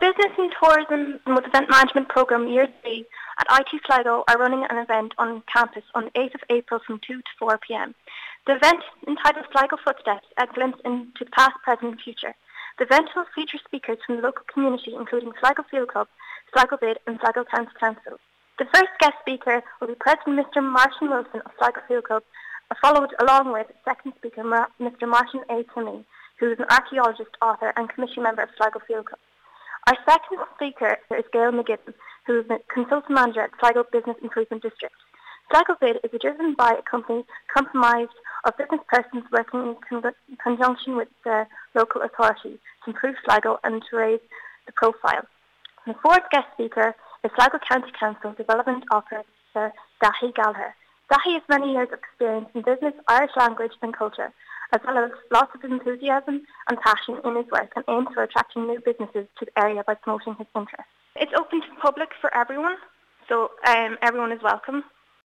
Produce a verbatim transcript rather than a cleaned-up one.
Business and Tourism with Event Management Programme Year three at I T Sligo are running an event on campus on the eighth of April from two to four p m. The event, entitled Sligo Footsteps, a glimpse into the past, present and future. The event will feature speakers from the local community, including Sligo Field Club, Sligo Bid and Sligo County Council. The first guest speaker will be President Mister Martin Wilson of Sligo Field Club, followed along with second speaker Mister Martin A. Timmy, who is an archaeologist, author and committee member of Sligo Field Club. Our second speaker is Gail McGibbon, who is the consultant manager at Sligo Business Improvement District. Sligo Bid is driven by a company comprised of business persons working in con- conjunction with the local authority to improve Sligo and to raise the profile. The fourth guest speaker is Sligo County Council Development Officer Dahi Gallagher. Dahi has many years of experience in business, Irish language and culture, as well as lots of enthusiasm and passion in his work, and aims for attracting new businesses to the area by promoting his interests. It's open to the public for everyone, so um, everyone is welcome.